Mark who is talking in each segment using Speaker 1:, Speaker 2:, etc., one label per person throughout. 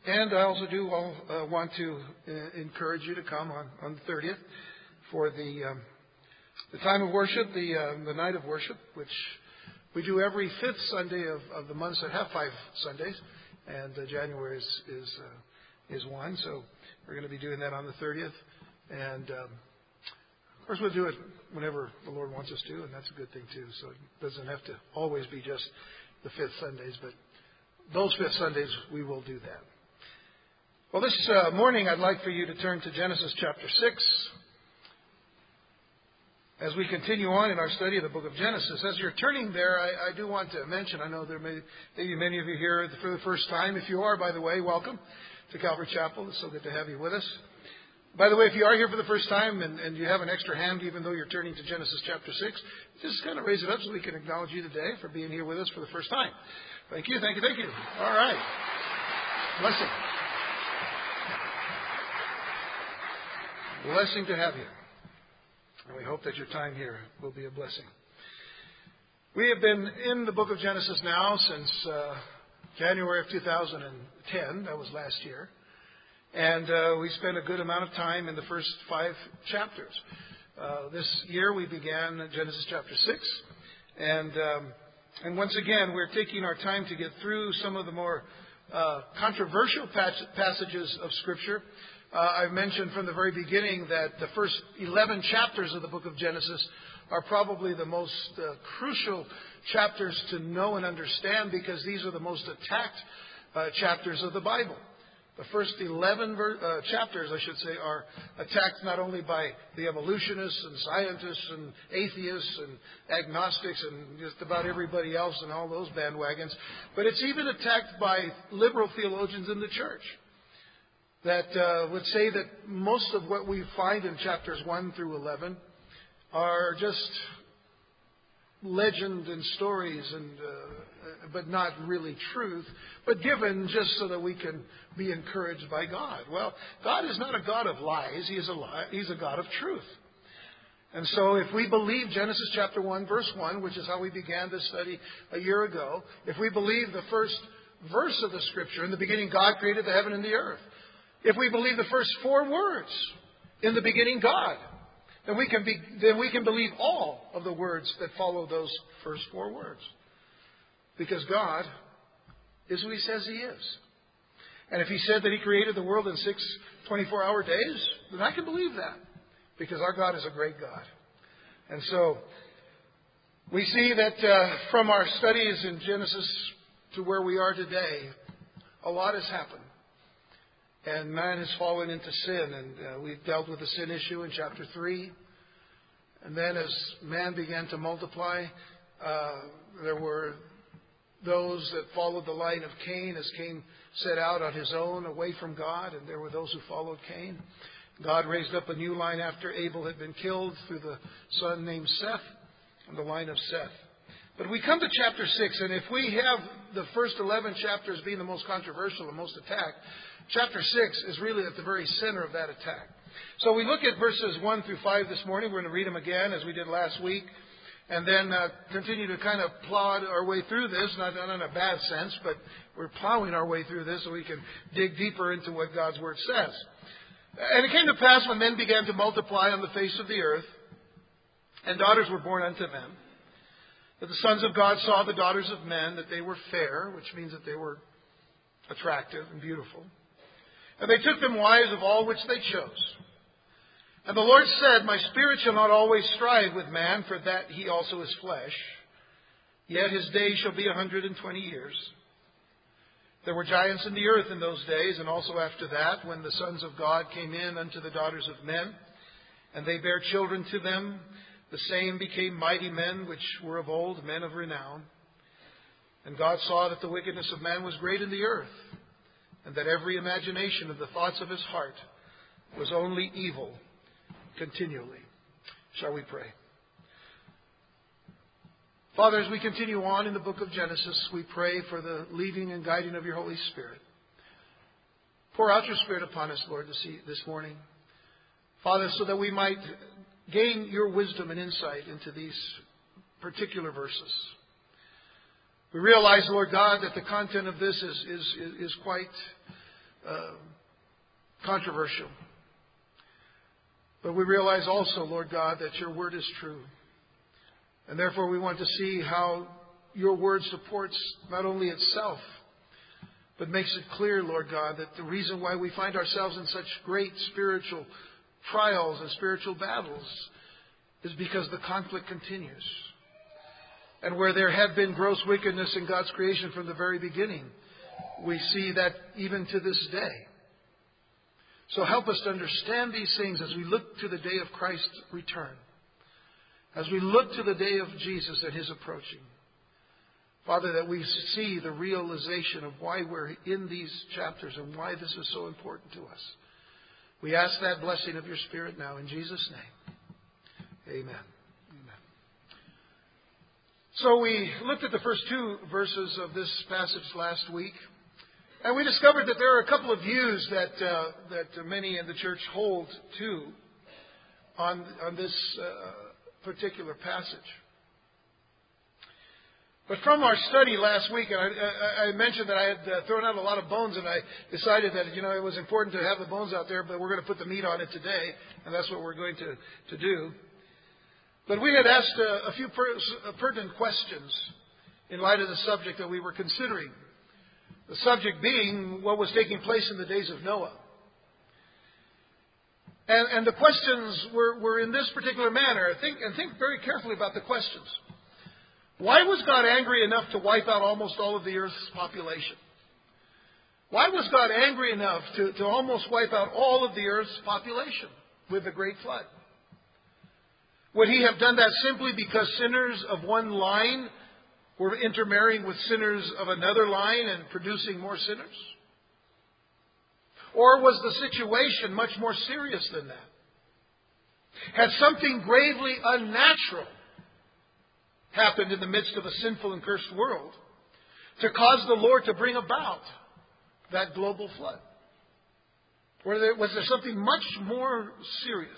Speaker 1: And I also do want to encourage you to come on the 30th for the time of worship, the night of worship, which we do every fifth Sunday of the months that have 5 Sundays, and January is one. So we're going to be doing that on the 30th, and of course we'll do it whenever the Lord wants us to, and that's a good thing too. So it doesn't have to always be just the fifth Sundays, but those fifth Sundays we will do that. Well, this morning I'd like for you to turn to Genesis chapter 6. As we continue on in our study of the book of Genesis, as you're turning there, I do want to mention, I know there may be many of you here for the first time. If you are, by the way, welcome to Calvary Chapel. It's so good to have you with us. By the way, if you are here for the first time and you have an extra hand, even though you're turning to Genesis chapter 6, just kind of raise it up so we can acknowledge you today for being here with us for the first time. Thank you, thank you, thank you. All right. Blessing. Blessing to have you. And we hope that your time here will be a blessing. We have been in the book of Genesis now since January of 2010. That was last year. And we spent a good amount of time in the first 5 chapters. This year we began Genesis chapter 6. And once again, we're taking our time to get through some of the more controversial passages of Scripture. I've mentioned from the very beginning that the first 11 chapters of the book of Genesis are probably the most crucial chapters to know and understand, because these are the most attacked chapters of the Bible. The first 11 chapters, I should say, are attacked not only by the evolutionists and scientists and atheists and agnostics and just about everybody else and all those bandwagons, but it's even attacked by liberal theologians in the church that would say that most of what we find in chapters 1 through 11 are just legend and stories, but not really truth, but given just so that we can be encouraged by God. Well, God is not a God of lies. He's a God of truth. And so if we believe Genesis chapter 1, verse 1, which is how we began this study a year ago, if we believe the first verse of the Scripture, in the beginning God created the heaven and the earth, if we believe the first 4 words, in the beginning God, then we can believe all of the words that follow those first 4 words. Because God is who He says He is. And if He said that He created the world in 6 24-hour days, then I can believe that. Because our God is a great God. And so we see that from our studies in Genesis to where we are today, a lot has happened. And man has fallen into sin, and we've dealt with the sin issue in chapter 3. And then as man began to multiply, there were those that followed the line of Cain, as Cain set out on his own away from God, and there were those who followed Cain. God raised up a new line after Abel had been killed through the son named Seth, and the line of Seth. But we come to chapter 6, and if we have the first 11 chapters being the most controversial and most attacked, chapter 6 is really at the very center of that attack. So we look at verses 1 through 5 this morning. We're going to read them again as we did last week, and then continue to kind of plod our way through this, not in a bad sense, but we're plowing our way through this so we can dig deeper into what God's Word says. And it came to pass when men began to multiply on the face of the earth, and daughters were born unto them, that the sons of God saw the daughters of men, that they were fair, which means that they were attractive and beautiful. And they took them wives of all which they chose. And the Lord said, My spirit shall not always strive with man, for that he also is flesh. Yet his days shall be 120 years. There were giants in the earth in those days, and also after that, when the sons of God came in unto the daughters of men, and they bare children to them, the same became mighty men which were of old, men of renown. And God saw that the wickedness of man was great in the earth, and that every imagination of the thoughts of his heart was only evil continually. Shall we pray? Father, as we continue on in the book of Genesis, we pray for the leading and guiding of your Holy Spirit. Pour out your Spirit upon us, Lord, this morning. Father, so that we might gain your wisdom and insight into these particular verses. We realize, Lord God, that the content of this is quite controversial. But we realize also, Lord God, that your word is true. And therefore we want to see how your word supports not only itself, but makes it clear, Lord God, that the reason why we find ourselves in such great spiritual trials and spiritual battles is because the conflict continues. And where there had been gross wickedness in God's creation from the very beginning, we see that even to this day. So help us to understand these things as we look to the day of Christ's return, as we look to the day of Jesus and His approaching. Father, that we see the realization of why we're in these chapters and why this is so important to us. We ask that blessing of your Spirit now in Jesus' name. Amen. Amen. So we looked at the first two verses of this passage last week, and we discovered that there are a couple of views that many in the church hold to on this particular passage. But from our study last week, and I mentioned that I had thrown out a lot of bones, and I decided that it was important to have the bones out there, but we're going to put the meat on it today, and that's what we're going to do. But we had asked a few pertinent questions in light of the subject that we were considering. The subject being what was taking place in the days of Noah. And the questions were in this particular manner. Think very carefully about the questions. Why was God angry enough to wipe out almost all of the earth's population? Why was God angry enough to almost wipe out all of the earth's population with the great flood? Would He have done that simply because sinners of one line were intermarrying with sinners of another line and producing more sinners? Or was the situation much more serious than that? Had something gravely unnatural happened in the midst of a sinful and cursed world to cause the Lord to bring about that global flood? Or was there something much more serious?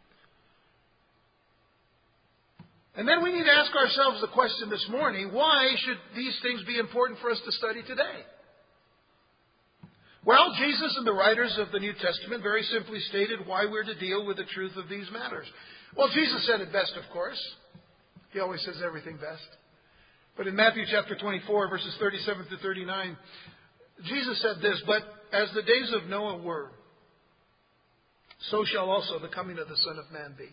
Speaker 1: And then we need to ask ourselves the question this morning, why should these things be important for us to study today? Well, Jesus and the writers of the New Testament very simply stated why we're to deal with the truth of these matters. Well, Jesus said it best, of course. He always says everything best. But in Matthew chapter 24, verses 37 to 39, Jesus said this, "But as the days of Noah were, so shall also the coming of the Son of Man be.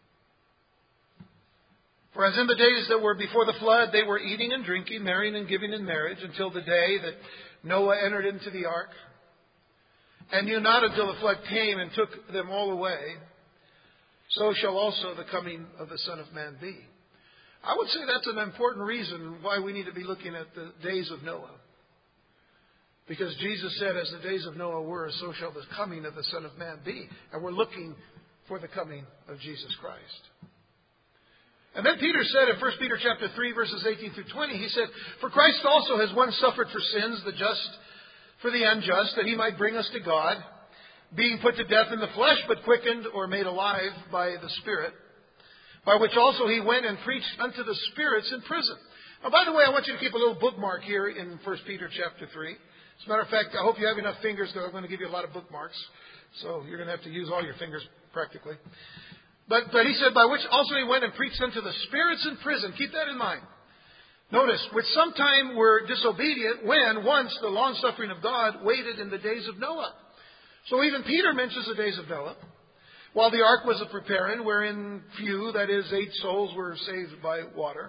Speaker 1: For as in the days that were before the flood, they were eating and drinking, marrying and giving in marriage, until the day that Noah entered into the ark, and knew not until the flood came and took them all away, so shall also the coming of the Son of Man be." I would say that's an important reason why we need to be looking at the days of Noah. Because Jesus said, as the days of Noah were, so shall the coming of the Son of Man be. And we're looking for the coming of Jesus Christ. And then Peter said in 1 Peter chapter 3, verses 18 through 20, he said, "For Christ also has once suffered for sins, the just for the unjust, that He might bring us to God, being put to death in the flesh, but quickened or made alive by the Spirit, by which also He went and preached unto the spirits in prison." Now, by the way, I want you to keep a little bookmark here in 1 Peter chapter 3. As a matter of fact, I hope you have enough fingers because I'm going to give you a lot of bookmarks. So you're going to have to use all your fingers practically. But he said, by which also He went and preached unto the spirits in prison. Keep that in mind. Notice, which sometime were disobedient when once the long-suffering of God waited in the days of Noah. So even Peter mentions the days of Noah. While the ark was a preparing, wherein few, that is, 8 souls, were saved by water.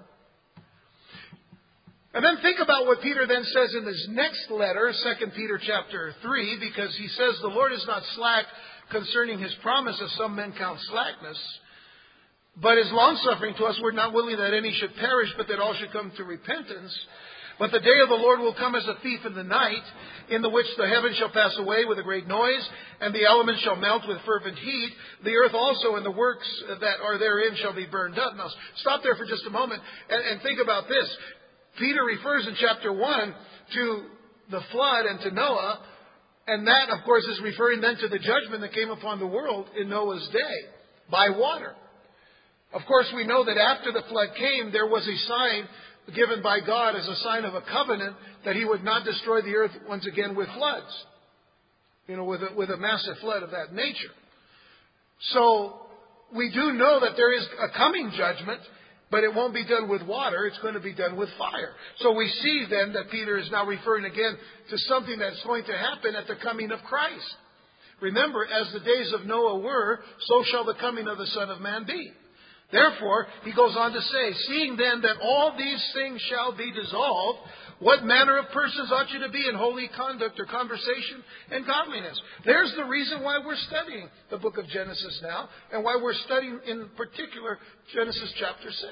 Speaker 1: And then think about what Peter then says in his next letter, 2 Peter chapter 3, because he says, "The Lord is not slack concerning His promise, as some men count slackness, but is longsuffering to us, we're not willing that any should perish, but that all should come to repentance. But the day of the Lord will come as a thief in the night, in the which the heavens shall pass away with a great noise, and the elements shall melt with fervent heat. The earth also and the works that are therein shall be burned up." Now, stop there for just a moment and think about this. Peter refers in chapter 1 to the flood and to Noah, and that, of course, is referring then to the judgment that came upon the world in Noah's day by water. Of course, we know that after the flood came, there was a sign given by God as a sign of a covenant that He would not destroy the earth once again with floods. with a massive flood of that nature. So we do know that there is a coming judgment, but it won't be done with water. It's going to be done with fire. So we see then that Peter is now referring again to something that's going to happen at the coming of Christ. Remember, as the days of Noah were, so shall the coming of the Son of Man be. Therefore, he goes on to say, seeing then that all these things shall be dissolved, what manner of persons ought you to be in holy conduct or conversation and godliness? There's the reason why we're studying the book of Genesis now, and why we're studying in particular Genesis chapter 6.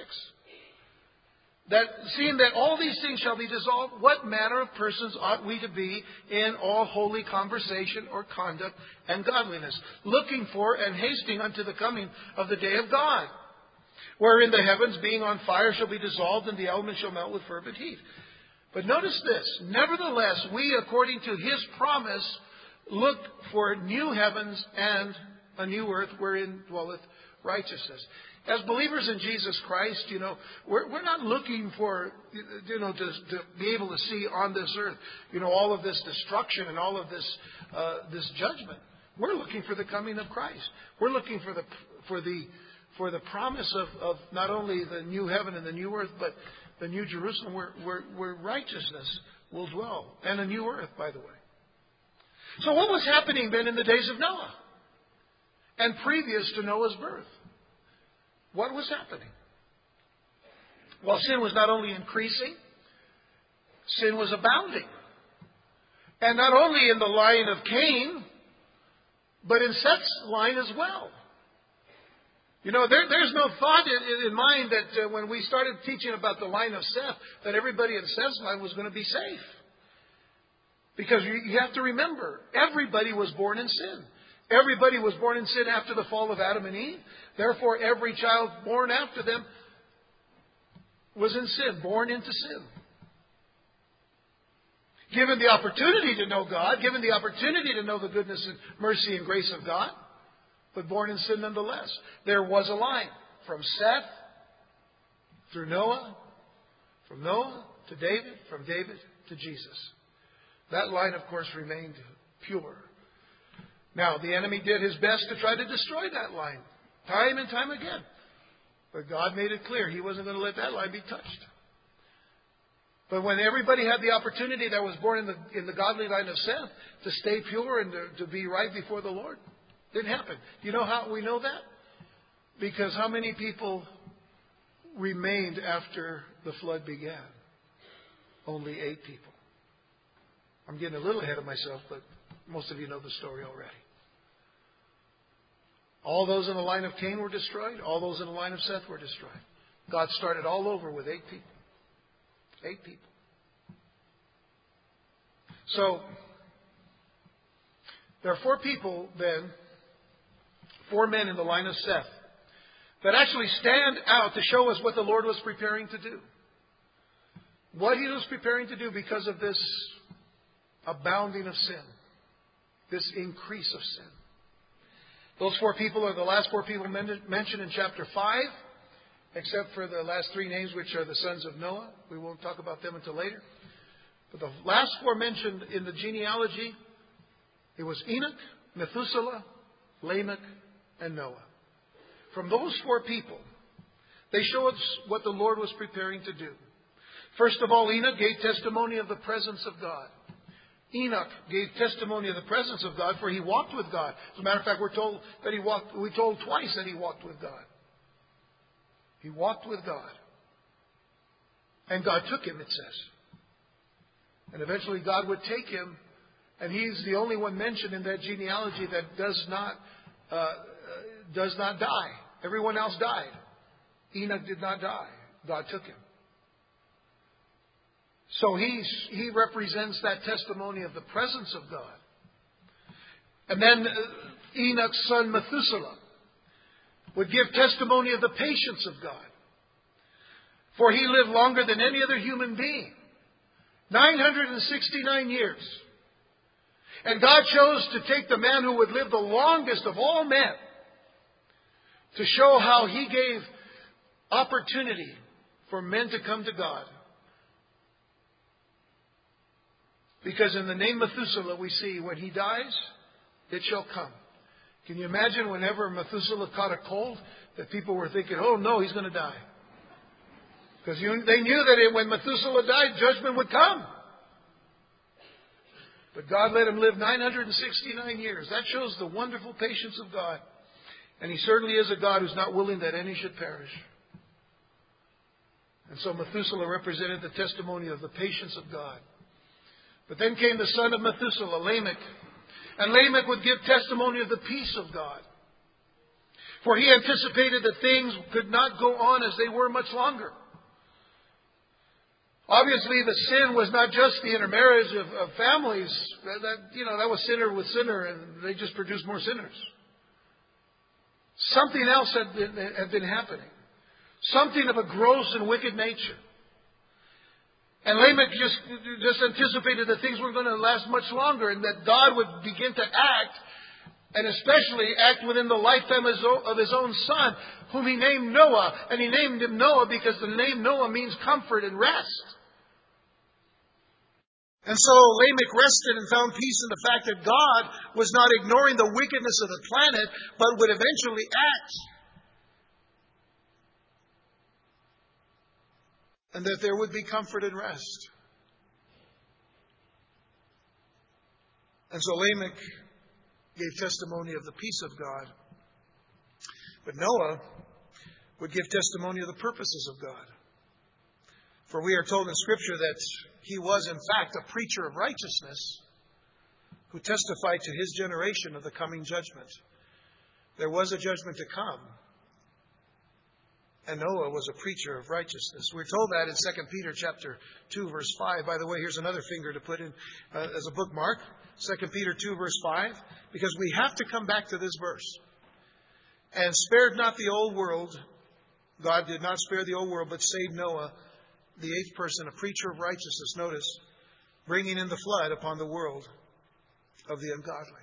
Speaker 1: That seeing that all these things shall be dissolved, what manner of persons ought we to be in all holy conversation or conduct and godliness, looking for and hasting unto the coming of the day of God, wherein the heavens being on fire shall be dissolved, and the elements shall melt with fervent heat. But notice this, nevertheless, we, according to His promise, look for new heavens and a new earth wherein dwelleth righteousness. As believers in Jesus Christ, we're not looking for, to be able to see on this earth, all of this destruction and all of this judgment. We're looking for the coming of Christ. We're looking for the promise of not only the new heaven and the new earth, but the new Jerusalem where righteousness will dwell. And a new earth, by the way. So what was happening then in the days of Noah? And previous to Noah's birth? What was happening? Well, sin was not only increasing, sin was abounding. And not only in the line of Cain, but in Seth's line as well. There's no thought in mind that when we started teaching about the line of Seth, that everybody in Seth's line was going to be safe. Because you have to remember, everybody was born in sin. Everybody was born in sin after the fall of Adam and Eve. Therefore, every child born after them was in sin, born into sin. Given the opportunity to know God, given the opportunity to know the goodness and mercy and grace of God, but born in sin nonetheless. There was a line from Seth through Noah, from Noah to David, from David to Jesus. That line, of course, remained pure. Now, the enemy did his best to try to destroy that line, time and time again. But God made it clear He wasn't going to let that line be touched. But when everybody had the opportunity that was born in the godly line of Seth to stay pure and to be right before the Lord, it didn't happen. You know how we know that? Because how many people remained after the flood began? Only 8 people. I'm getting a little ahead of myself, but most of you know the story already. All those in the line of Cain were destroyed. All those in the line of Seth were destroyed. God started all over with 8 people. 8 people. So, there are 4 people then, 4 men in the line of Seth, that actually stand out to show us what the Lord was preparing to do. What He was preparing to do because of this abounding of sin. This increase of sin. Those 4 people are the last 4 people mentioned in chapter 5, except for the last 3 names, which are the sons of Noah. We won't talk about them until later. But the last 4 mentioned in the genealogy, it was Enoch, Methuselah, Lamech, and Noah. From those 4 people, they show us what the Lord was preparing to do. First of all, Enoch gave testimony of the presence of God. Enoch gave testimony of the presence of God, for he walked with God. As a matter of fact, we're told twice that he walked with God. He walked with God. And God took him, it says. And eventually God would take him, and he's the only one mentioned in that genealogy that does not die. Everyone else died. Enoch did not die. God took him. So he represents that testimony of the presence of God. And then Enoch's son Methuselah would give testimony of the patience of God. For he lived longer than any other human being. 969 years. And God chose to take the man who would live the longest of all men to show how He gave opportunity for men to come to God. Because in the name Methuselah, we see when he dies, It shall come. Can you imagine whenever Methuselah caught a cold that people were thinking, oh no, he's going to die? Because they knew that when Methuselah died, judgment would come. But God let him live 969 years. That shows the wonderful patience of God. And He certainly is a God who's not willing that any should perish. And so Methuselah represented the testimony of the patience of God. But then came the son of Methuselah, Lamech. And Lamech would give testimony of the peace of God. For he anticipated that things could not go on as they were much longer. Obviously, the sin was not just the intermarriage of families. That was sinner with sinner, and they just produced more sinners. Something else had been happening. Something of a gross and wicked nature. And Lamech just anticipated that things weren't going to last much longer, and that God would begin to act, and especially act within the lifetime of his own son, whom he named Noah. And he named him Noah because the name Noah means comfort and rest. And so Lamech rested and found peace in the fact that God was not ignoring the wickedness of the planet, but would eventually act. And that there would be comfort and rest. And so Lamech gave testimony of the peace of God. But Noah would give testimony of the purposes of God. For we are told in Scripture that he was in fact a preacher of righteousness who testified to his generation of the coming judgment. There was a judgment to come. And Noah was a preacher of righteousness. We're told that in 2 Peter chapter 2, verse 5. By the way, here's another finger to put in as a bookmark. 2 Peter 2, verse 5. Because we have to come back to this verse. And spared not the old world. God did not spare the old world, but saved Noah, the eighth person, a preacher of righteousness. Notice, bringing in the flood upon the world of the ungodly.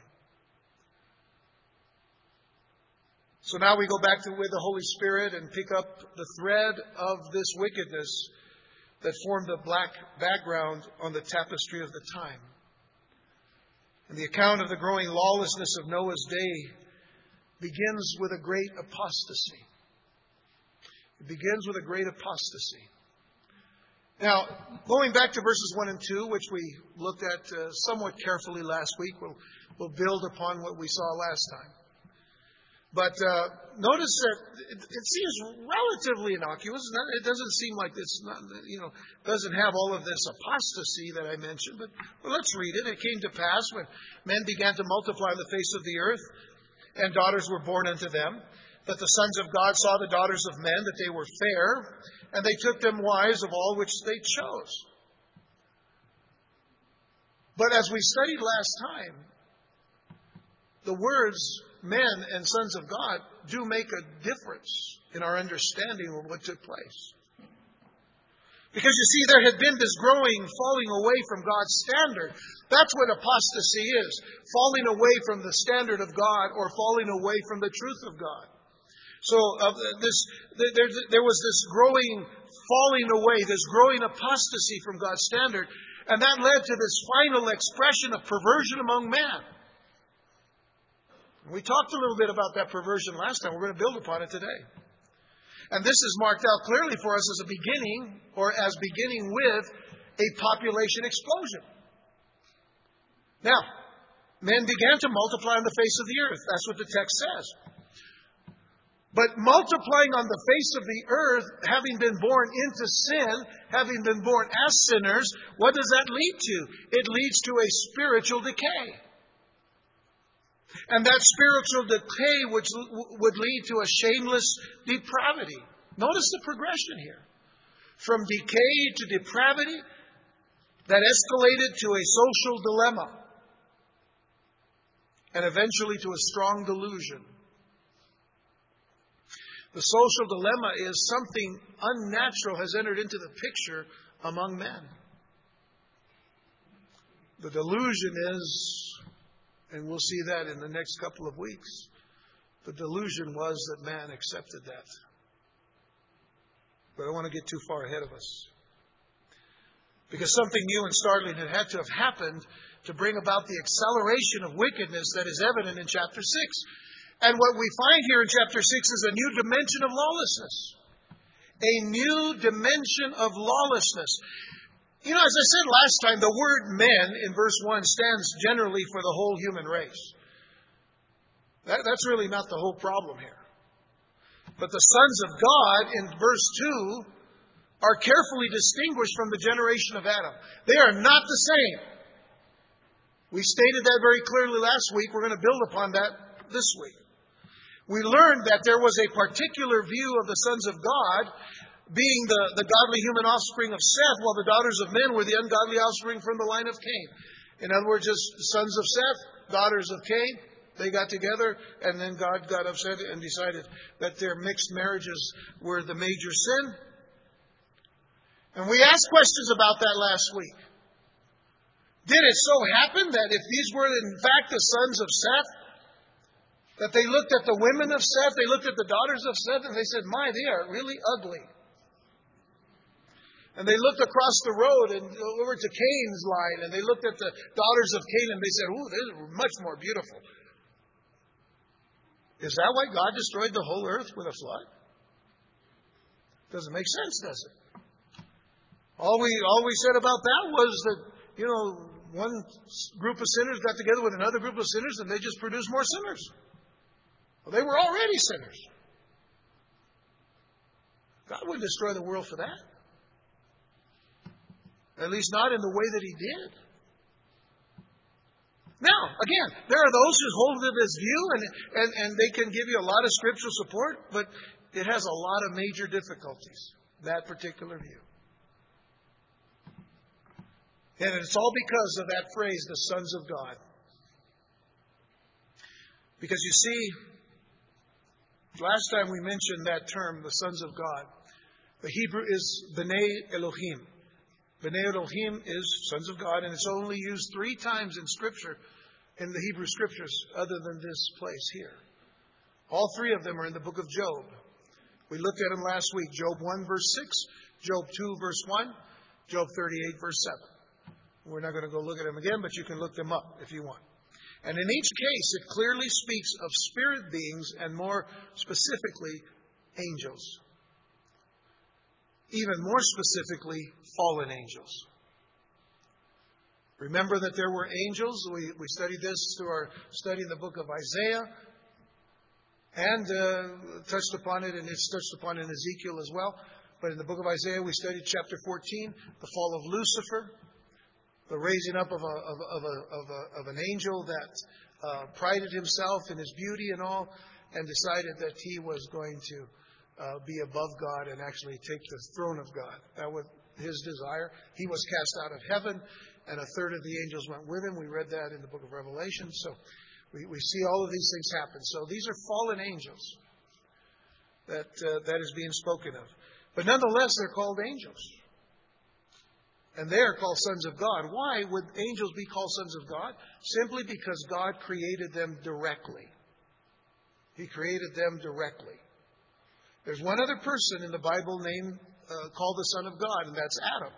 Speaker 1: So now we go back with the Holy Spirit and pick up the thread of this wickedness that formed a black background on the tapestry of the time. And the account of the growing lawlessness of Noah's day begins with a great apostasy. It begins with a great apostasy. Now, going back to verses 1 and 2, which we looked at somewhat carefully last week, we'll build upon what we saw last time. But notice that it seems relatively innocuous. It doesn't seem like this, doesn't have all of this apostasy that I mentioned. But let's read it. It came to pass when men began to multiply on the face of the earth, and daughters were born unto them, that the sons of God saw the daughters of men, that they were fair, and they took them wives of all which they chose. But as we studied last time, the words men and sons of God do make a difference in our understanding of what took place. Because you see, there had been this growing falling away from God's standard. That's what apostasy is. Falling away from the standard of God or falling away from the truth of God. So there was this growing falling away, this growing apostasy from God's standard. And that led to this final expression of perversion among men. We talked a little bit about that perversion last time. We're going to build upon it today. And this is marked out clearly for us as a beginning, or as beginning with a population explosion. Now, men began to multiply on the face of the earth. That's what the text says. But multiplying on the face of the earth, having been born into sin, having been born as sinners, what does that lead to? It leads to a spiritual decay. And that spiritual decay which would lead to a shameless depravity. Notice the progression here. From decay to depravity, that escalated to a social dilemma. And eventually to a strong delusion. The social dilemma is something unnatural has entered into the picture among men. The delusion is, and we'll see that in the next couple of weeks, the delusion was that man accepted that. But I don't want to get too far ahead of us. Because something new and startling had to have happened to bring about the acceleration of wickedness that is evident in chapter 6. And what we find here in chapter 6 is a new dimension of lawlessness. A new dimension of lawlessness. You know, as I said last time, the word men in verse 1 stands generally for the whole human race. That's really not the whole problem here. But the sons of God in verse 2 are carefully distinguished from the generation of Adam. They are not the same. We stated that very clearly last week. We're going to build upon that this week. We learned that there was a particular view of the sons of God being the godly human offspring of Seth, while the daughters of men were the ungodly offspring from the line of Cain. In other words, just sons of Seth, daughters of Cain. They got together, and then God got upset and decided that their mixed marriages were the major sin. And we asked questions about that last week. Did it so happen that if these were in fact the sons of Seth, that they looked at the women of Seth, they looked at the daughters of Seth, and they said, my, they are really ugly. And they looked across the road and over to Cain's line, and they looked at the daughters of Cain, and they said, ooh, they're much more beautiful. Is that why God destroyed the whole earth with a flood? Doesn't make sense, does it? All we said about that was that, one group of sinners got together with another group of sinners and they just produced more sinners. Well, they were already sinners. God wouldn't destroy the world for that. At least not in the way that He did. Now, again, there are those who hold to this view, and they can give you a lot of scriptural support, but it has a lot of major difficulties, that particular view. And it's all because of that phrase, the sons of God. Because you see, last time we mentioned that term, the sons of God, the Hebrew is B'nai Elohim. B'nai Elohim is sons of God, and it's only used 3 times in Scripture, in the Hebrew Scriptures, other than this place here. All 3 of them are in the book of Job. We looked at them last week. Job 1, verse 6, Job 2, verse 1, Job 38, verse 7. We're not going to go look at them again, but you can look them up if you want. And in each case, it clearly speaks of spirit beings and more specifically, angels. Even more specifically, fallen angels. Remember that there were angels. We studied this through our study in the book of Isaiah. And touched upon it, and it's touched upon in Ezekiel as well. But in the book of Isaiah, we studied chapter 14, the fall of Lucifer, the raising up of an angel that prided himself in his beauty and all, and decided that he was going to be above God and actually take the throne of God. That was his desire. He was cast out of heaven, and a third of the angels went with him. We read that in the book of Revelation. So we see all of these things happen. So these are fallen angels that is being spoken of. But nonetheless, they're called angels. And they are called sons of God. Why would angels be called sons of God? Simply because God created them directly. He created them directly. There's one other person in the Bible named called the Son of God, and that's Adam.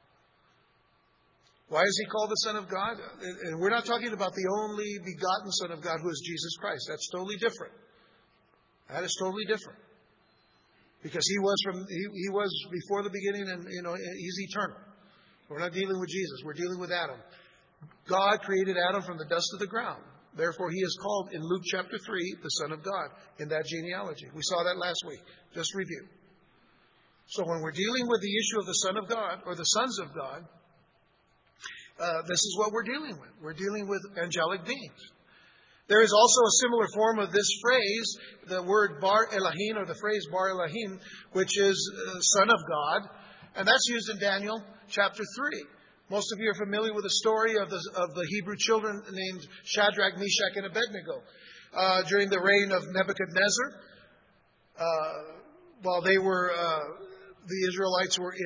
Speaker 1: Why is he called the Son of God? And we're not talking about the only begotten Son of God who is Jesus Christ. That's totally different. That is totally different. Because he was before the beginning, and he's eternal. We're not dealing with Jesus. We're dealing with Adam. God created Adam from the dust of the ground. Therefore, he is called in Luke chapter 3 the Son of God in that genealogy. We saw that last week. Just review. So when we're dealing with the issue of the Son of God or the sons of God, this is what we're dealing with. We're dealing with angelic beings. There is also a similar form of this phrase, the word Bar Elohim, or the phrase Bar Elohim, which is Son of God. And that's used in Daniel chapter 3. Most of you are familiar with the story of the Hebrew children named Shadrach, Meshach, and Abednego. During the reign of Nebuchadnezzar, while the Israelites were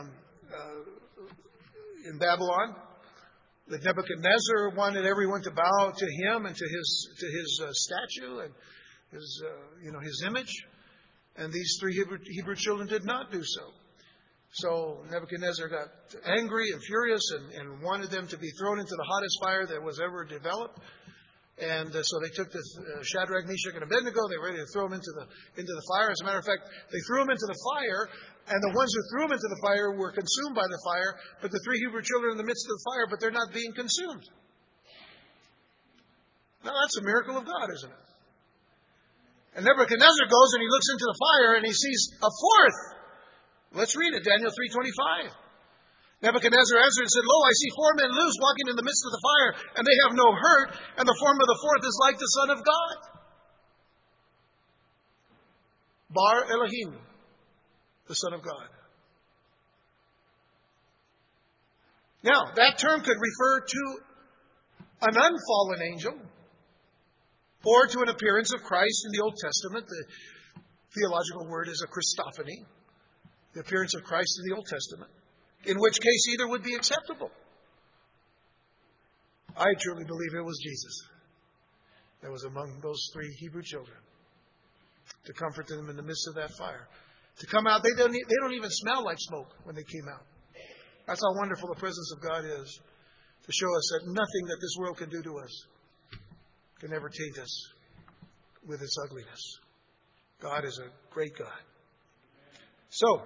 Speaker 1: in Babylon, that Nebuchadnezzar wanted everyone to bow to him and to his statue and his image, and these 3 Hebrew children did not do so. So Nebuchadnezzar got angry and furious and wanted them to be thrown into the hottest fire that was ever developed. And so they took the Shadrach, Meshach, and Abednego. They were ready to throw them into the fire. As a matter of fact, they threw them into the fire, and the ones who threw them into the fire were consumed by the fire. But the 3 Hebrew children in the midst of the fire, but they're not being consumed. Now that's a miracle of God, isn't it? And Nebuchadnezzar goes and he looks into the fire and he sees a fourth. Let's read it, Daniel 3:25. Nebuchadnezzar answered and said, Lo, I see 4 men loose walking in the midst of the fire, and they have no hurt, and the form of the fourth is like the Son of God. Bar Elohim, the Son of God. Now, that term could refer to an unfallen angel, or to an appearance of Christ in the Old Testament. The theological word is a Christophany, the appearance of Christ in the Old Testament. In which case either would be acceptable. I truly believe it was Jesus that was among those 3 Hebrew children to comfort them in the midst of that fire. To come out, they don't even smell like smoke when they came out. That's how wonderful the presence of God is, to show us that nothing that this world can do to us can ever taint us with its ugliness. God is a great God. So,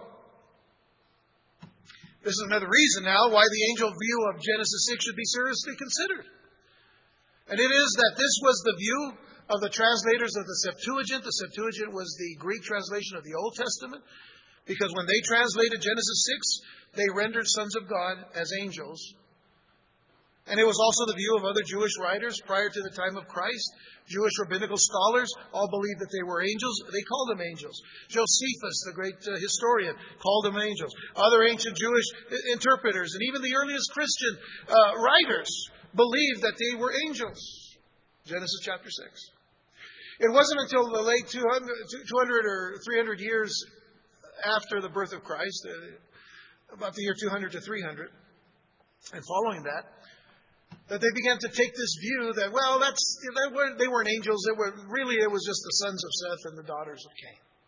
Speaker 1: this is another reason now why the angel view of Genesis 6 should be seriously considered. And it is that this was the view of the translators of the Septuagint. The Septuagint was the Greek translation of the Old Testament, because when they translated Genesis 6, they rendered sons of God as angels. And it was also the view of other Jewish writers prior to the time of Christ. Jewish rabbinical scholars all believed that they were angels. They called them angels. Josephus, the great historian, called them angels. Other ancient Jewish interpreters and even the earliest Christian writers believed that they were angels. Genesis chapter 6. It wasn't until the late 200 or 300 years after the birth of Christ, about the year 200 to 300, and following that they began to take this view that, well, they weren't angels. It was just the sons of Seth and the daughters of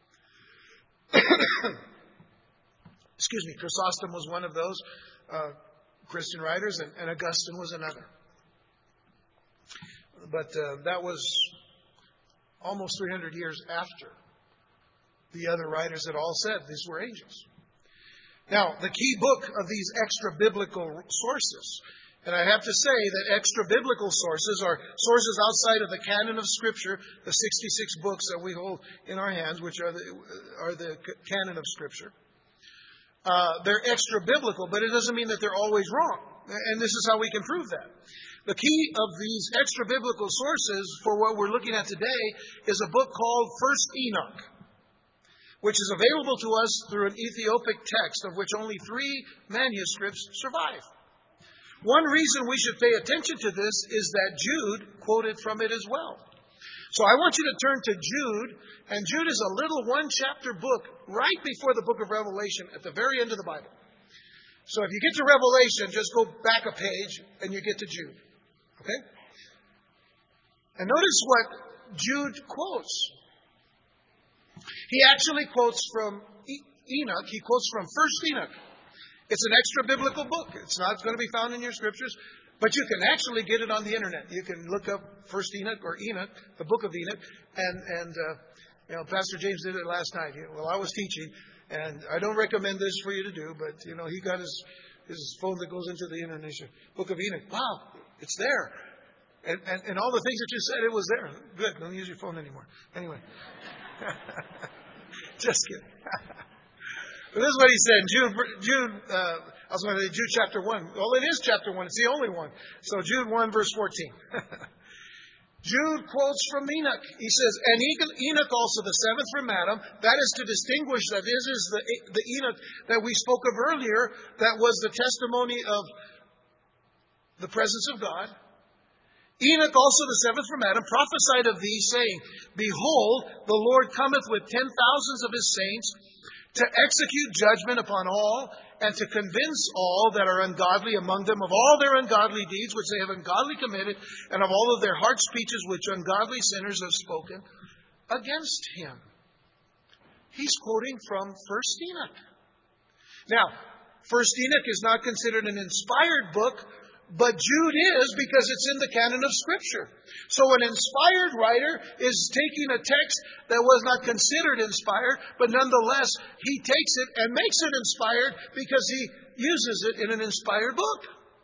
Speaker 1: Cain. Excuse me, Chrysostom was one of those Christian writers, and Augustine was another. But that was almost 300 years after the other writers had all said these were angels. Now, the key book of these extra-biblical sources, and I have to say that extra-biblical sources are sources outside of the canon of Scripture, the 66 books that we hold in our hands, which are the canon of Scripture. They're extra-biblical, but it doesn't mean that they're always wrong. And this is how we can prove that. The key of these extra-biblical sources for what we're looking at today is a book called First Enoch, which is available to us through an Ethiopic text of which only 3 manuscripts survive. One reason we should pay attention to this is that Jude quoted from it as well. So I want you to turn to Jude, and Jude is a little 1-chapter book right before the book of Revelation at the very end of the Bible. So if you get to Revelation, just go back a page and you get to Jude. Okay? And notice what Jude quotes. He actually quotes from Enoch. He quotes from First Enoch. It's an extra-biblical book. It's not going to be found in your scriptures, but you can actually get it on the internet. You can look up First Enoch or Enoch, the book of Enoch, and Pastor James did it last night. Well, I was teaching, and I don't recommend this for you to do, but he got his phone that goes into the internet. Book of Enoch. Wow, it's there, and all the things that you said, it was there. Good. Don't use your phone anymore. Anyway, just kidding. But this is what he said. Jude chapter 1. Well, it is chapter 1. It's the only one. So Jude 1, verse 14. Jude quotes from Enoch. He says, and Enoch also, the 7th from Adam. That is to distinguish that this is the Enoch that we spoke of earlier, that was the testimony of the presence of God. Enoch also, the 7th from Adam, prophesied of thee, saying, Behold, the Lord cometh with 10,000s of his saints, to execute judgment upon all, and to convince all that are ungodly among them of all their ungodly deeds which they have ungodly committed, and of all of their hard speeches which ungodly sinners have spoken against him. He's quoting from First Enoch. Now, First Enoch is not considered an inspired book, but Jude is because it's in the canon of Scripture. So an inspired writer is taking a text that was not considered inspired, but nonetheless, he takes it and makes it inspired because he uses it in an inspired book.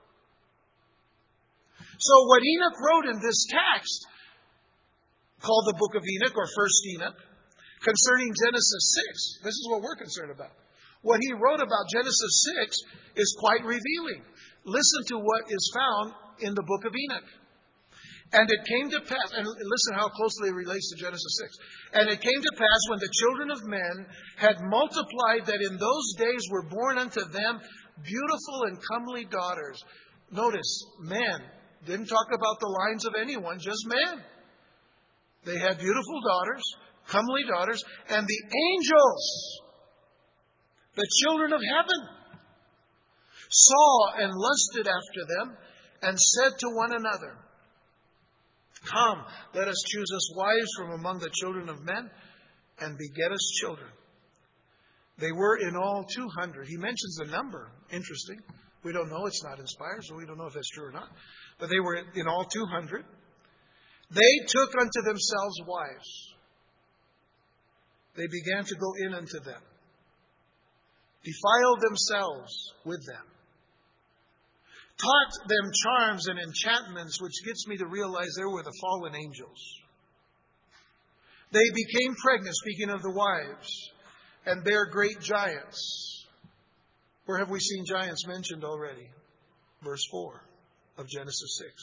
Speaker 1: So what Enoch wrote in this text, called the Book of Enoch or First Enoch, concerning Genesis 6, this is what we're concerned about. What he wrote about Genesis 6 is quite revealing. Listen to what is found in the book of Enoch. And it came to pass, and listen how closely it relates to Genesis 6. And it came to pass when the children of men had multiplied that in those days were born unto them beautiful and comely daughters. Notice, men. Didn't talk about the lines of anyone, just men. They had beautiful daughters, comely daughters, and the angels, the children of heaven, saw and lusted after them, and said to one another, Come, let us choose us wives from among the children of men, and beget us children. They were in all 200. He mentions the number. Interesting. We don't know. It's not inspired, so we don't know if that's true or not. But they were in all 200. They took unto themselves wives. They began to go in unto them, defiled themselves with them, taught them charms and enchantments, which gets me to realize they were the fallen angels. They became pregnant, speaking of the wives, and bare great giants. Where have we seen giants mentioned already? Verse 4 of Genesis 6.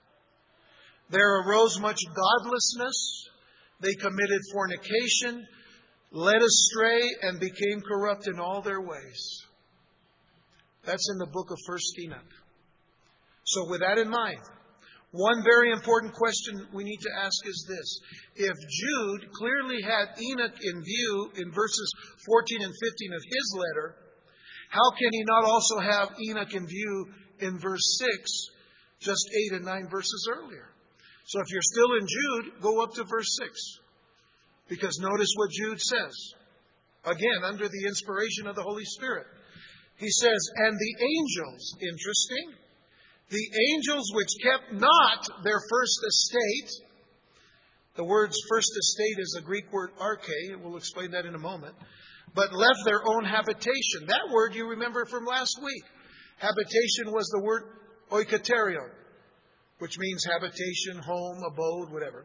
Speaker 1: There arose much godlessness. They committed fornication, led astray, and became corrupt in all their ways. That's in the book of First Enoch. So with that in mind, one very important question we need to ask is this. If Jude clearly had Enoch in view in verses 14 and 15 of his letter, how can he not also have Enoch in view in verse 6, just 8 and 9 verses earlier? So if you're still in Jude, go up to verse 6. Because notice what Jude says. Again, under the inspiration of the Holy Spirit. He says, And the angels, interesting, the angels which kept not their first estate. The word first estate is a Greek word arche. We'll explain that in a moment. But left their own habitation. That word you remember from last week. Habitation was the word oikaterion, which means habitation, home, abode, whatever.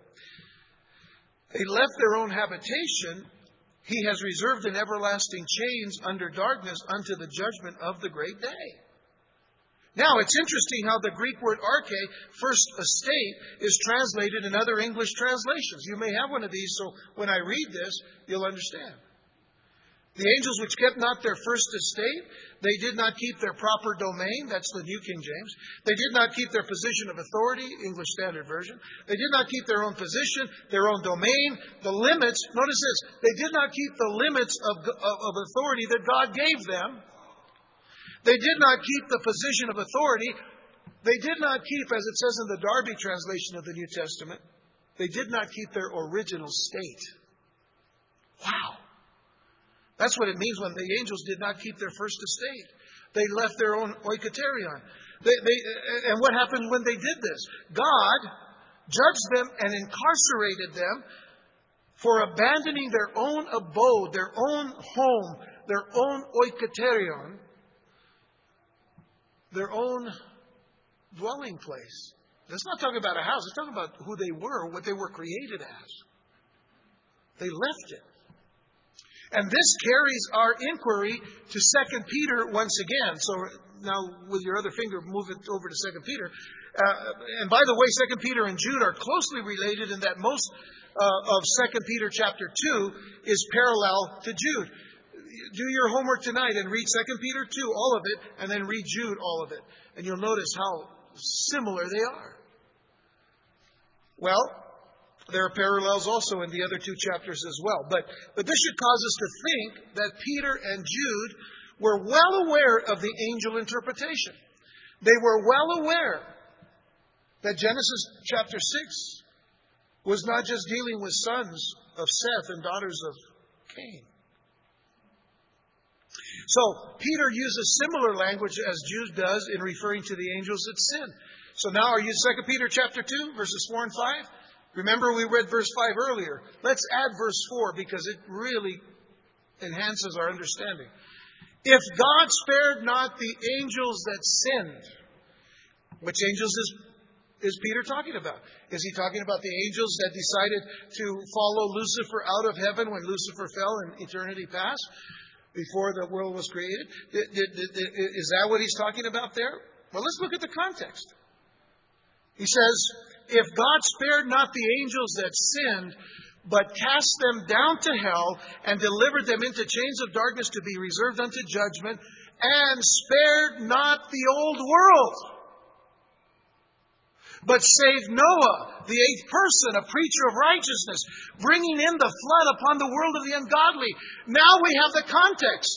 Speaker 1: They left their own habitation. He has reserved in everlasting chains under darkness unto the judgment of the great day. Now, it's interesting how the Greek word arche, first estate, is translated in other English translations. You may have one of these, so when I read this, you'll understand. The angels which kept not their first estate, they did not keep their proper domain. That's the New King James. They did not keep their position of authority, English Standard Version. They did not keep their own position, their own domain, the limits. Notice this. They did not keep the limits of authority that God gave them. They did not keep the position of authority. They did not keep, as it says in the Darby translation of the New Testament, they did not keep their original state. Wow. That's what it means when the angels did not keep their first estate. They left their own oikaterion. And what happened when they did this? God judged them and incarcerated them for abandoning their own abode, their own home, their own oikaterion, their own dwelling place. It's not talking about a house. It's talking about who they were, what they were created as. They left it. And this carries our inquiry to 2 Peter once again. So now with your other finger, move it over to 2 Peter. And by the way, 2 Peter and Jude are closely related in that most of 2 Peter chapter 2 is parallel to Jude. Do your homework tonight and read 2 Peter 2, all of it, and then read Jude, all of it. And you'll notice how similar they are. Well, there are parallels also in the other two chapters as well. But this should cause us to think that Peter and Jude were well aware of the angel interpretation. They were well aware that Genesis chapter 6 was not just dealing with sons of Seth and daughters of Cain. So Peter uses similar language as Jude does in referring to the angels that sin. So now are you 2 Peter chapter 2, verses 4 and 5? Remember we read verse 5 earlier. Let's add verse 4 because it really enhances our understanding. If God spared not the angels that sinned, which angels is Peter talking about? Is he talking about the angels that decided to follow Lucifer out of heaven when Lucifer fell and eternity passed before the world was created? Is that what he's talking about there? Well, let's look at the context. He says, if God spared not the angels that sinned, but cast them down to hell and delivered them into chains of darkness to be reserved unto judgment, and spared not the old world, but saved Noah, the eighth person, a preacher of righteousness, bringing in the flood upon the world of the ungodly. Now we have the context.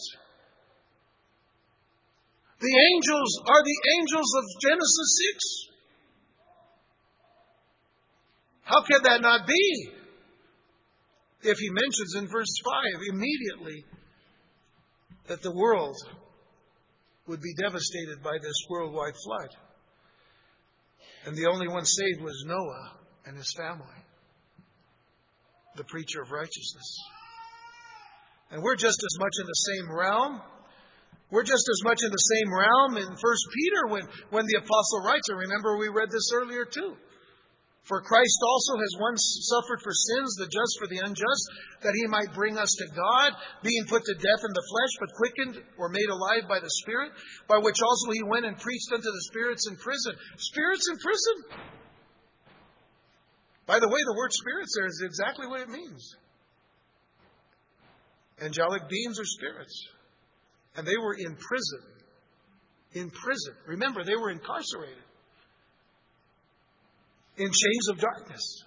Speaker 1: The angels are the angels of Genesis 6. How can that not be? If he mentions in verse 5 immediately that the world would be devastated by this worldwide flood. And the only one saved was Noah and his family, the preacher of righteousness. And we're just as much in the same realm. We're just as much in the same realm in 1 Peter when the apostle writes, and remember we read this earlier too. For Christ also has once suffered for sins, the just for the unjust, that he might bring us to God, being put to death in the flesh, but quickened or made alive by the Spirit, by which also he went and preached unto the spirits in prison. Spirits in prison? By the way, the word spirits there is exactly what it means. Angelic beings are spirits. And they were in prison. In prison. Remember, they were incarcerated. In chains of darkness.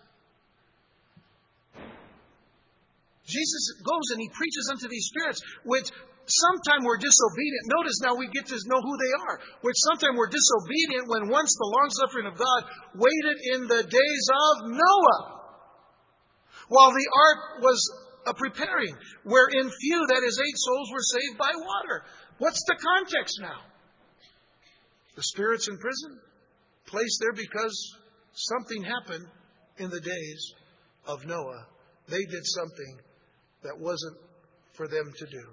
Speaker 1: Jesus goes and he preaches unto these spirits, which sometime were disobedient. Notice now we get to know who they are. Which sometime were disobedient when once the long-suffering of God waited in the days of Noah. While the ark was preparing, wherein few, that is 8 souls, were saved by water. What's the context now? The spirits in prison? Placed there because something happened in the days of Noah. They did something that wasn't for them to do.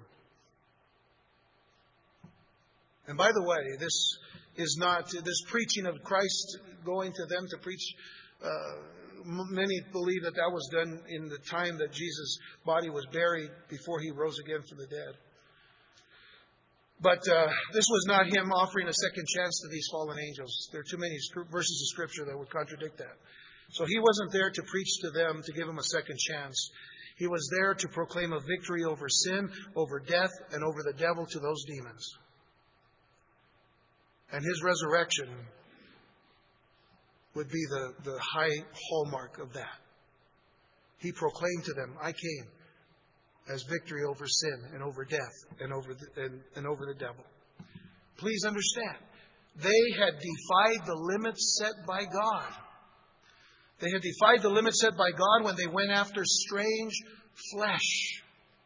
Speaker 1: And by the way, this is not this preaching of Christ going to them to preach. Many believe that was done in the time that Jesus' body was buried before he rose again from the dead. But this was not him offering a second chance to these fallen angels. There are too many verses of Scripture that would contradict that. So he wasn't there to preach to them, to give them a second chance. He was there to proclaim a victory over sin, over death, and over the devil to those demons. And his resurrection would be the high hallmark of that. He proclaimed to them, I came as victory over sin and over death and over the devil. Please understand, they had defied the limits set by God. They had defied the limits set by God when they went after strange flesh.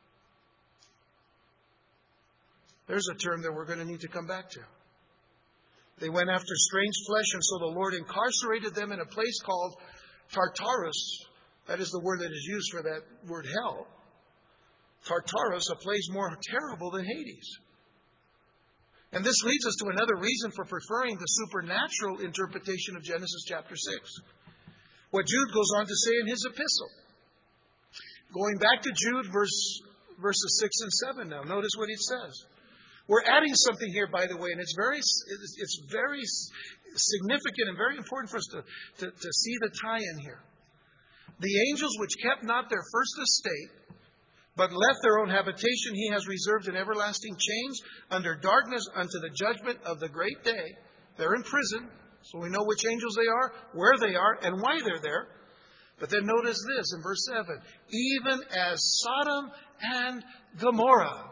Speaker 1: There's a term that we're going to need to come back to. They went after strange flesh, and so the Lord incarcerated them in a place called Tartarus. That is the word that is used for that word hell. Tartarus, a place more terrible than Hades. And this leads us to another reason for preferring the supernatural interpretation of Genesis chapter 6. What Jude goes on to say in his epistle. Going back to Jude verses 6 and 7 now. Notice what he says. We're adding something here, by the way, and it's very significant and very important for us to see the tie-in here. The angels which kept not their first estate, but left their own habitation, he has reserved in everlasting chains under darkness unto the judgment of the great day. They're in prison, so we know which angels they are, where they are, and why they're there. But then notice this in verse 7. Even as Sodom and Gomorrah.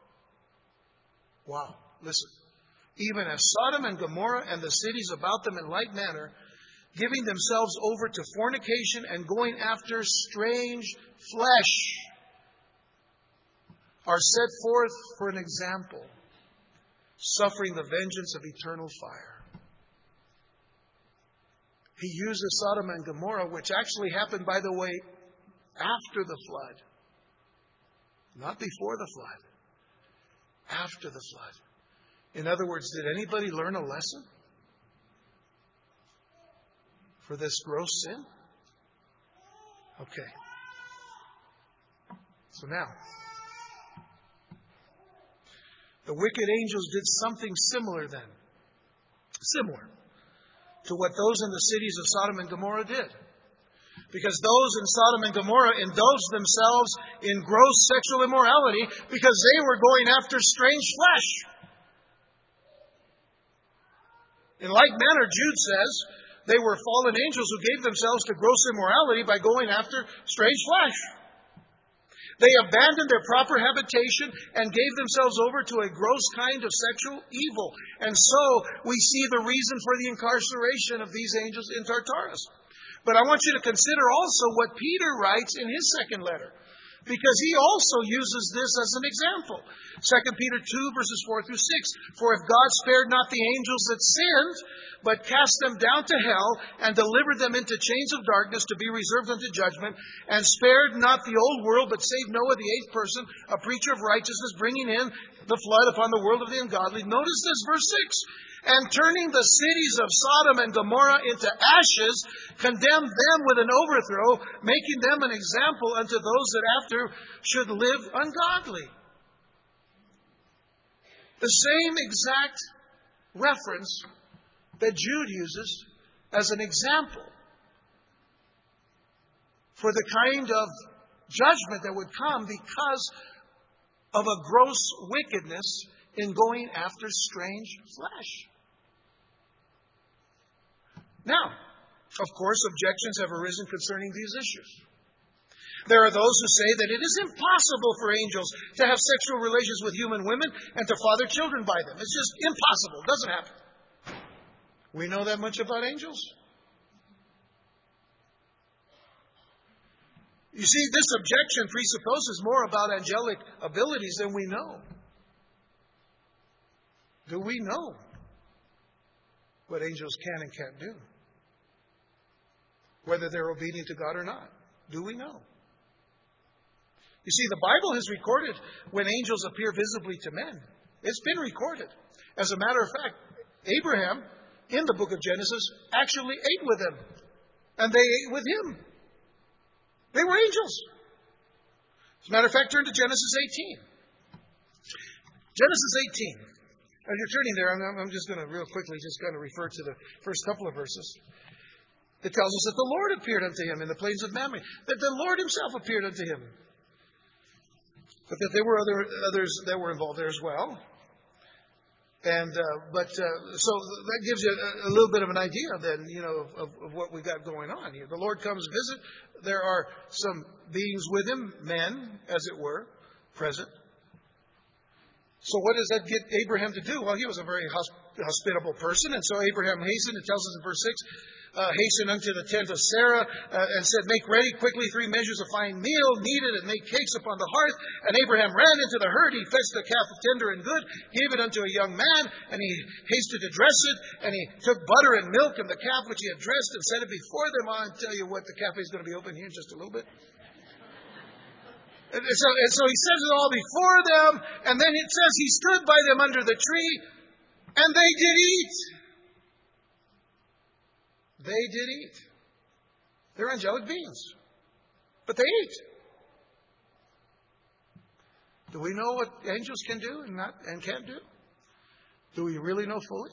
Speaker 1: Wow, listen. Even as Sodom and Gomorrah and the cities about them in like manner, giving themselves over to fornication and going after strange flesh. are set forth for an example, suffering the vengeance of eternal fire. He uses Sodom and Gomorrah, which actually happened, by the way, after the flood. Not before the flood. After the flood. In other words, did anybody learn a lesson for this gross sin? Okay. So now, the wicked angels did something similar then. Similar to what those in the cities of Sodom and Gomorrah did. Because those in Sodom and Gomorrah indulged themselves in gross sexual immorality because they were going after strange flesh. In like manner, Jude says, they were fallen angels who gave themselves to gross immorality by going after strange flesh. They abandoned their proper habitation and gave themselves over to a gross kind of sexual evil. And so we see the reason for the incarceration of these angels in Tartarus. But I want you to consider also what Peter writes in his second letter, because he also uses this as an example. 2 Peter 2, verses 4 through 6. For if God spared not the angels that sinned, but cast them down to hell, and delivered them into chains of darkness to be reserved unto judgment, and spared not the old world, but saved Noah, the eighth person, a preacher of righteousness, bringing in the flood upon the world of the ungodly. Notice this, verse 6. And turning the cities of Sodom and Gomorrah into ashes, condemned them with an overthrow, making them an example unto those that after should live ungodly. The same exact reference that Jude uses as an example for the kind of judgment that would come because of a gross wickedness in going after strange flesh. Now, of course, objections have arisen concerning these issues. There are those who say that it is impossible for angels to have sexual relations with human women and to father children by them. It's just impossible. It doesn't happen. We know that much about angels? You see, this objection presupposes more about angelic abilities than we know. Do we know what angels can and can't do? Whether they're obedient to God or not. Do we know? You see, the Bible has recorded when angels appear visibly to men. It's been recorded. As a matter of fact, Abraham, in the book of Genesis, actually ate with them. And they ate with him. They were angels. As a matter of fact, turn to Genesis 18. Genesis 18. As you're turning there, I'm just going to real quickly just kind of refer to the first couple of verses. It tells us that the Lord appeared unto him in the plains of Mamre. That the Lord himself appeared unto him. But that there were others that were involved there as well. And so that gives you a little bit of an idea then, of what we got going on here. The Lord comes visit. There are some beings with him, men, as it were, present. So what does that get Abraham to do? Well, he was a very hospitable person, and so Abraham hastened. It tells us in verse 6, hastened unto the tent of Sarah and said, make ready quickly 3 measures of fine meal, knead it, and make cakes upon the hearth. And Abraham ran into the herd. He fetched the calf tender and good, gave it unto a young man, and he hasted to dress it. And he took butter and milk and the calf which he had dressed and set it before them. I'll tell you what, the cafe is going to be open here in just a little bit. And so he says it all before them, and then it says he stood by them under the tree, and they did eat. They did eat. They're angelic beings. But they ate. Do we know what angels can do and can't do? Do we really know fully?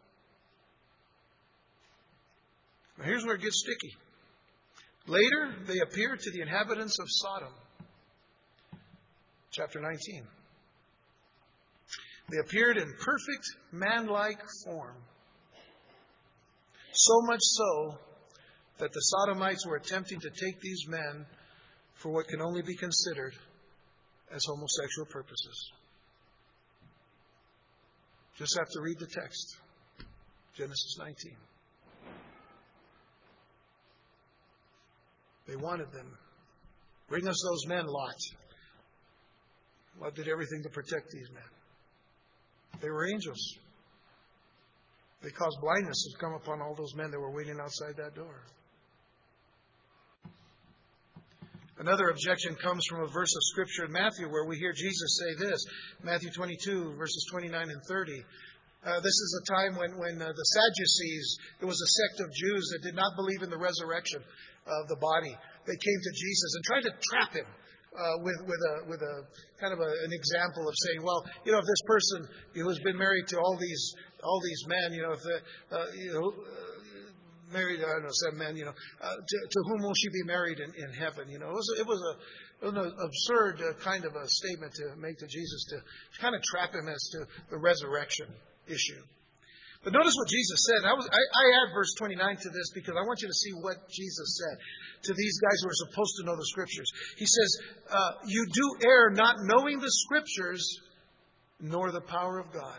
Speaker 1: Now here's where it gets sticky. Later, they appeared to the inhabitants of Sodom. Chapter 19. They appeared in perfect man-like form. So much so that the Sodomites were attempting to take these men for what can only be considered as homosexual purposes. Just have to read the text. Genesis 19. They wanted them. Bring us those men, Lot. God did everything to protect these men. They were angels. They caused blindness to come upon all those men that were waiting outside that door. Another objection comes from a verse of Scripture in Matthew where we hear Jesus say this, Matthew 22, verses 29 and 30. This is a time when the Sadducees, it was a sect of Jews that did not believe in the resurrection of the body. They came to Jesus and tried to trap him with a kind of an example of saying, well, if this person who's been married to all these men, married, I don't know, 7 men, to whom will she be married in heaven? It was an absurd kind of a statement to make to Jesus to kind of trap him as to the resurrection issue. But notice what Jesus said. I add verse 29 to this because I want you to see what Jesus said to these guys who are supposed to know the Scriptures. He says, you do err not knowing the Scriptures nor the power of God.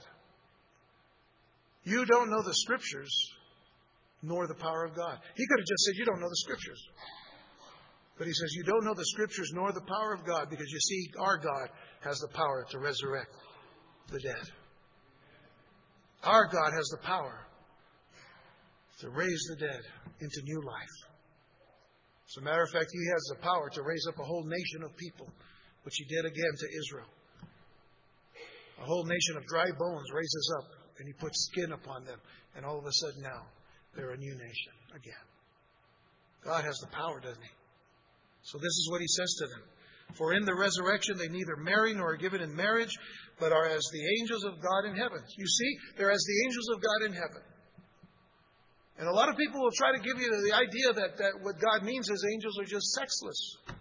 Speaker 1: You don't know the Scriptures nor the power of God. He could have just said, you don't know the Scriptures. But he says, you don't know the Scriptures nor the power of God because you see, our God has the power to resurrect the dead. Our God has the power to raise the dead into new life. As a matter of fact, He has the power to raise up a whole nation of people, which He did again to Israel. A whole nation of dry bones raises up, and He puts skin upon them. And all of a sudden now, they're a new nation again. God has the power, doesn't He? So this is what He says to them. For in the resurrection they neither marry nor are given in marriage, but are as the angels of God in heaven. You see, they're as the angels of God in heaven. And a lot of people will try to give you the idea that what God means is angels are just sexless.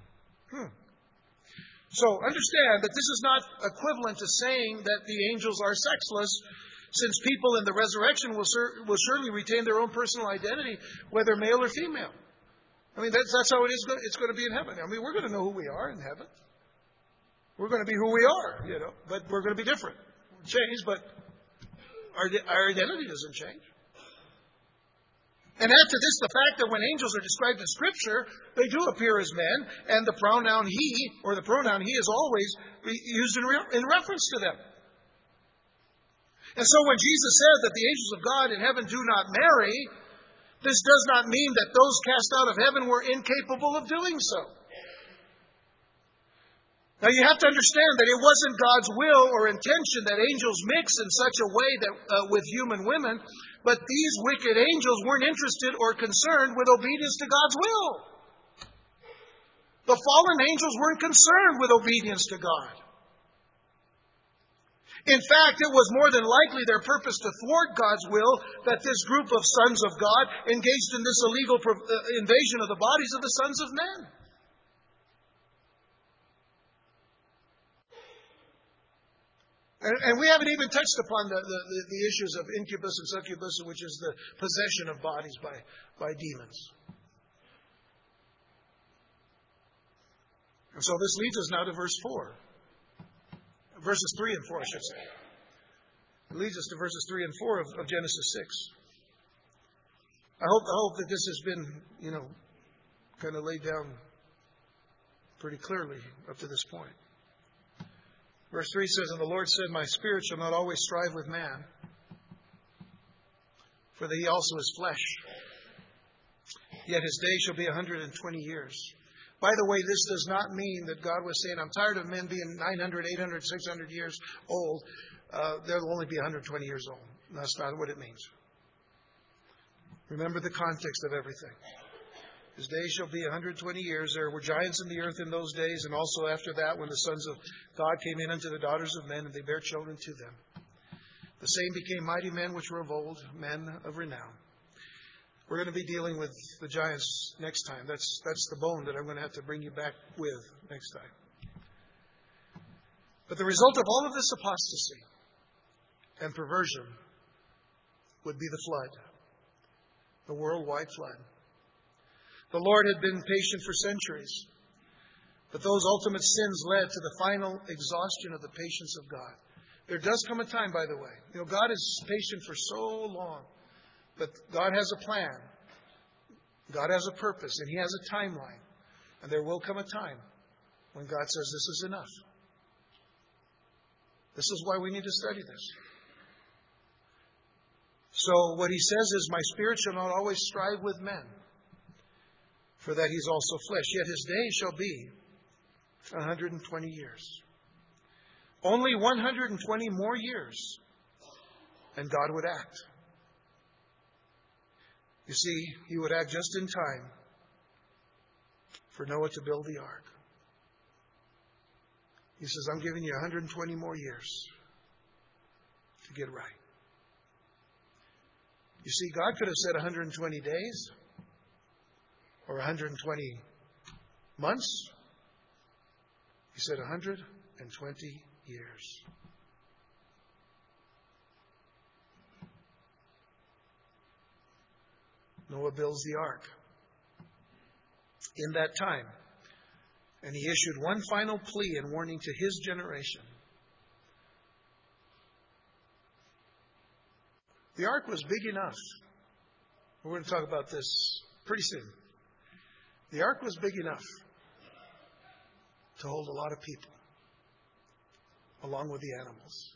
Speaker 1: So understand that this is not equivalent to saying that the angels are sexless, since people in the resurrection will surely retain their own personal identity, whether male or female. I mean, that's how it is. It's going to be in heaven. I mean, we're going to know who we are in heaven. We're going to be who we are, but we're going to be different. We'll change, but our identity doesn't change. And add to this the fact that when angels are described in Scripture, they do appear as men, and the pronoun he, or the pronoun he, is always used in reference to them. And so when Jesus says that the angels of God in heaven do not marry, this does not mean that those cast out of heaven were incapable of doing so. Now you have to understand that it wasn't God's will or intention that angels mix in such a way that with human women, but these wicked angels weren't interested or concerned with obedience to God's will. The fallen angels weren't concerned with obedience to God. In fact, it was more than likely their purpose to thwart God's will that this group of sons of God engaged in this illegal invasion of the bodies of the sons of men. And we haven't even touched upon the issues of incubus and succubus, which is the possession of bodies by demons. And so this leads us now to verse 4. Verses 3 and 4, I should say. It leads us to verses 3 and 4 of Genesis 6. I hope that this has been, kind of laid down pretty clearly up to this point. Verse 3 says, And the Lord said, My spirit shall not always strive with man, for that he also is flesh. Yet his day shall be 120 years. By the way, this does not mean that God was saying, I'm tired of men being 900, 800, 600 years old. They'll only be 120 years old. That's not what it means. Remember the context of everything. His days shall be 120 years. There were giants in the earth in those days, and also after that, when the sons of God came in unto the daughters of men, and they bare children to them. The same became mighty men which were of old, men of renown. We're going to be dealing with the giants next time. That's the bone that I'm going to have to bring you back with next time. But the result of all of this apostasy and perversion would be the flood, the worldwide flood. The Lord had been patient for centuries, but those ultimate sins led to the final exhaustion of the patience of God. There does come a time, by the way. God is patient for so long, but God has a plan. God has a purpose, and He has a timeline. And there will come a time when God says, this is enough. This is why we need to study this. So what he says is, my spirit shall not always strive with men, for that he is also flesh. Yet his days shall be 120 years. Only 120 more years, and God would act. You see, he would act just in time for Noah to build the ark. He says, I'm giving you 120 more years to get right. You see, God could have said 120 days or 120 months. He said 120 years. Noah builds the ark in that time. And he issued one final plea and warning to his generation. The ark was big enough. We're going to talk about this pretty soon. The ark was big enough to hold a lot of people, along with the animals.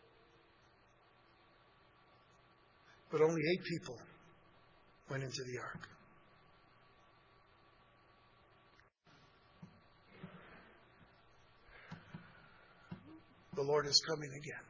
Speaker 1: But only 8 people went into the ark. The Lord is coming again.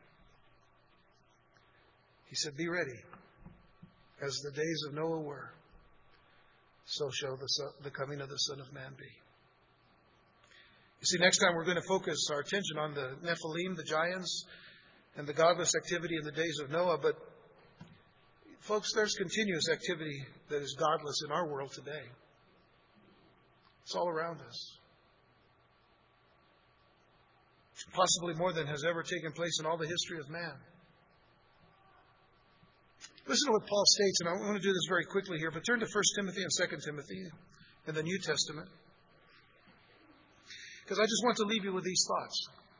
Speaker 1: He said, be ready. As the days of Noah were, so shall the coming of the Son of Man be. You see, next time we're going to focus our attention on the Nephilim, the giants, and the godless activity in the days of Noah. But, folks, there's continuous activity that is godless in our world today. It's all around us. Possibly more than has ever taken place in all the history of man. Listen to what Paul states, and I want to do this very quickly here, but turn to 1 Timothy and 2 Timothy in the New Testament. Because I just want to leave you with these thoughts.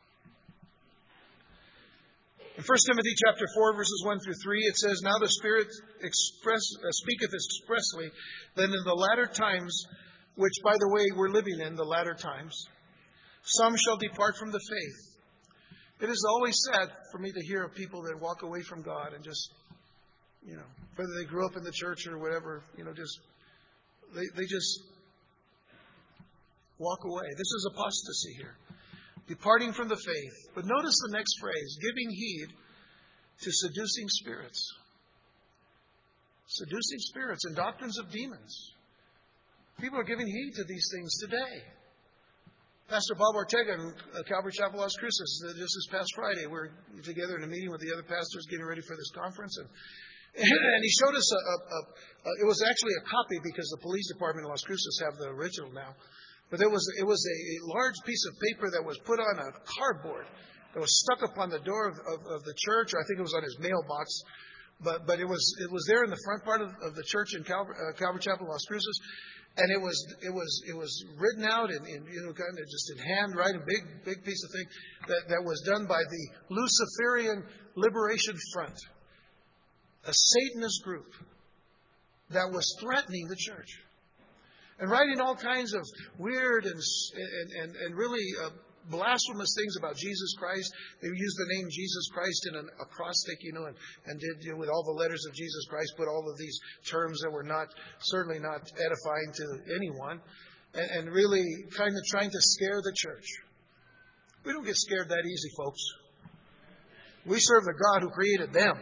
Speaker 1: In 1 Timothy chapter 4, verses 1 through 3, it says, now the Spirit speaketh expressly, that in the latter times, which, by the way, we're living in, the latter times, some shall depart from the faith. It is always sad for me to hear of people that walk away from God and just, whether they grew up in the church or whatever, they just walk away. This is apostasy here. Departing from the faith. But notice the next phrase, giving heed to seducing spirits. Seducing spirits and doctrines of demons. People are giving heed to these things today. Pastor Bob Ortega in Calvary Chapel, Las Cruces, just this past Friday, we were together in a meeting with the other pastors getting ready for this conference. And he showed us it was actually a copy because the police department in Las Cruces have the original now. But it was a large piece of paper that was put on a cardboard that was stuck upon the door of the church, or I think it was on his mailbox. But it was there in the front part of the church in Calvary Chapel, Las Cruces. And it was written out in kind of just in handwriting, big piece of thing that was done by the Luciferian Liberation Front, a Satanist group that was threatening the church and writing all kinds of weird and really blasphemous things about Jesus Christ. They used the name Jesus Christ in an acrostic, and did with all the letters of Jesus Christ, put all of these terms that were certainly not edifying to anyone, and really kind of trying to scare the church. We don't get scared that easy, folks. We serve the God who created them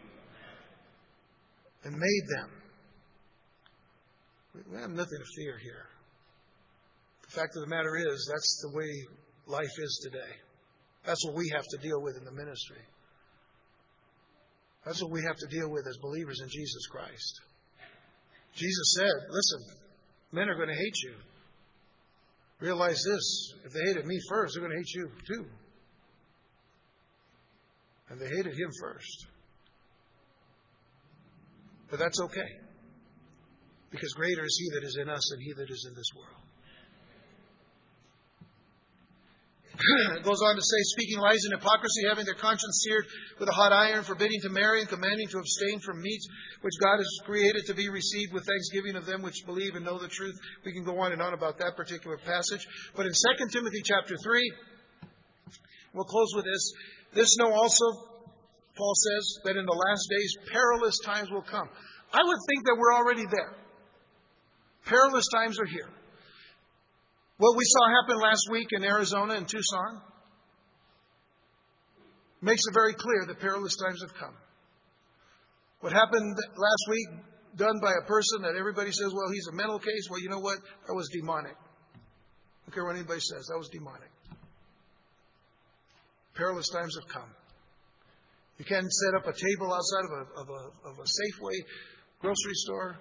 Speaker 1: and made them. We have nothing to fear here. The fact of the matter is, that's the way life is today. That's what we have to deal with in the ministry. That's what we have to deal with as believers in Jesus Christ. Jesus said, listen, men are going to hate you. Realize this, if they hated me first, they're going to hate you too. And they hated him first. But that's okay. Because greater is he that is in us than he that is in this world. It goes on to say, speaking lies and hypocrisy, having their conscience seared with a hot iron, forbidding to marry and commanding to abstain from meats which God has created to be received with thanksgiving of them which believe and know the truth. We can go on and on about that particular passage. But in 2 Timothy chapter 3, we'll close with this. This know also, Paul says, that in the last days perilous times will come. I would think that we're already there. Perilous times are here. What we saw happen last week in Arizona and Tucson makes it very clear that perilous times have come. What happened last week, done by a person that everybody says, well, he's a mental case. Well, you know what? That was demonic. I don't care what anybody says. That was demonic. Perilous times have come. You can't set up a table outside of a Safeway grocery store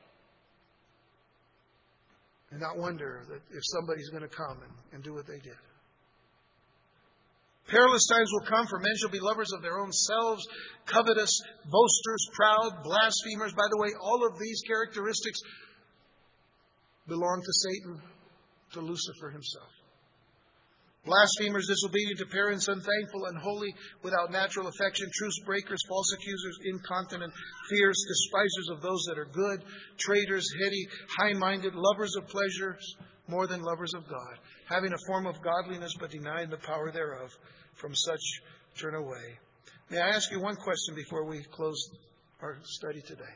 Speaker 1: and not wonder that if somebody's going to come and do what they did. Perilous times will come, for men shall be lovers of their own selves, covetous, boasters, proud, blasphemers. By the way, all of these characteristics belong to Satan, to Lucifer himself. Blasphemers, disobedient to parents, unthankful, unholy, without natural affection, truce breakers, false accusers, incontinent, fierce, despisers of those that are good, traitors, heady, high-minded, lovers of pleasures more than lovers of God, having a form of godliness but denying the power thereof. From such turn away. May I ask you one question before we close our study today?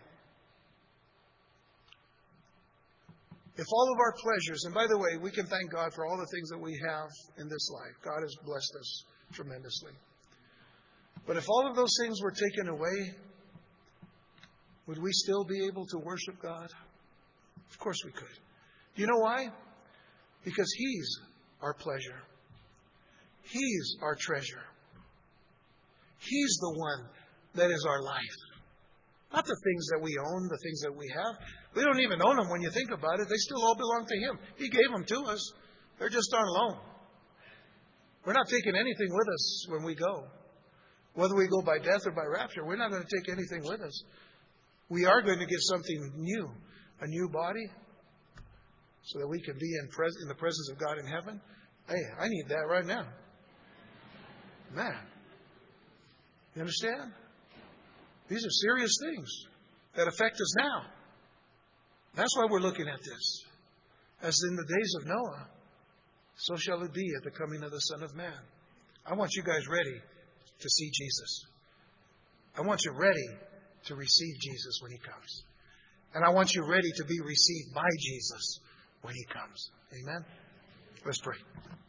Speaker 1: If all of our pleasures, and by the way, we can thank God for all the things that we have in this life. God has blessed us tremendously. But if all of those things were taken away, would we still be able to worship God? Of course we could. Do you know why? Because He's our pleasure. He's our treasure. He's the one that is our life. Not the things that we own, the things that we have. We don't even own them when you think about it. They still all belong to Him. He gave them to us. They're just on loan. We're not taking anything with us when we go. Whether we go by death or by rapture, we're not going to take anything with us. We are going to get something new, a new body, so that we can be in the presence of God in heaven. Hey, I need that right now. Man. You understand? These are serious things that affect us now. That's why we're looking at this. As in the days of Noah, so shall it be at the coming of the Son of Man. I want you guys ready to see Jesus. I want you ready to receive Jesus when He comes. And I want you ready to be received by Jesus when He comes. Amen? Let's pray.